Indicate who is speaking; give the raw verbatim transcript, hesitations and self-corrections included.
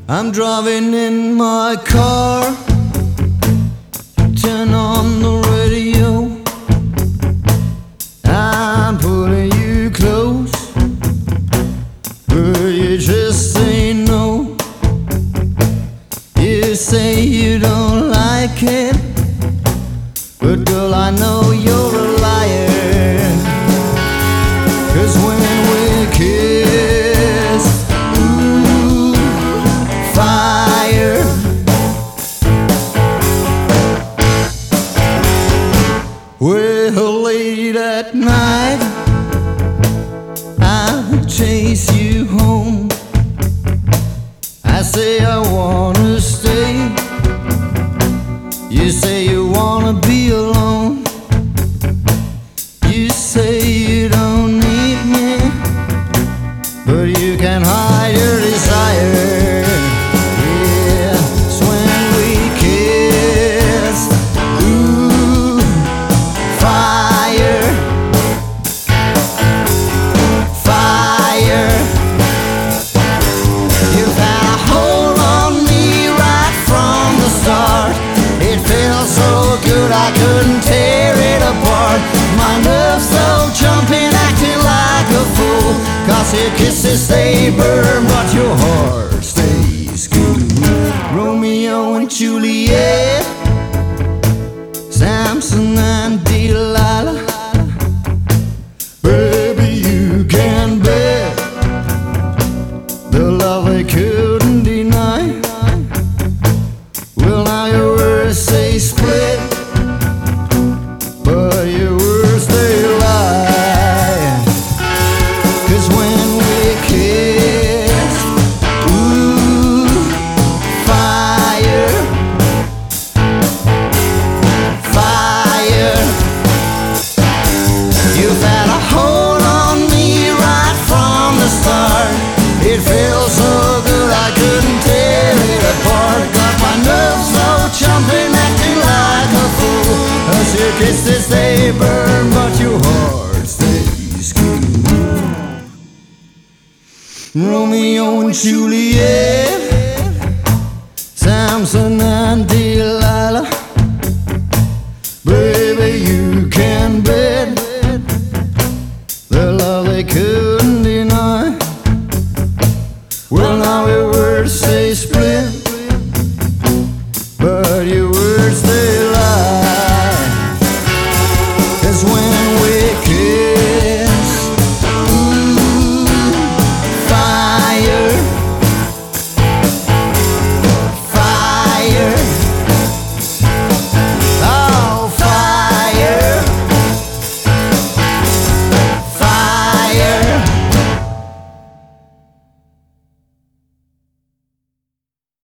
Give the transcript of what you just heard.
Speaker 1: I'm driving in my car, turn on the radio, I'm pulling you close, but you just say no. You say you don't like it, but girl, I know you're a liar. 'Cause when we kiss, ooh, fire. Well, late at night, I'll chase you home. I say I wanna stay, you say you wanna be alone. You say you don't need me, but you can hide your desire. Yeah, it's when we kiss, ooh, fire, fire. You've had a hold on me right from the start. It felt so good I couldn't tear it apart. My nerves so jumping, acting like a fool. 'Cause your kisses they burn, but your heart stays cool. Romeo and Juliet, Samson and Delilah. Baby, you can bet the love I couldn't deny. Well, now your words say split, but your words they lie. 'Cause when we kiss, ooh, fire, fire. You've had a hold on me right from the start. It felt so good I couldn't tear it apart. Got my nerves so jumping, acting like a fool. 'Cause your kisses they burn, but your heart stays cool. Romeo and Juliet, Samson and Delilah.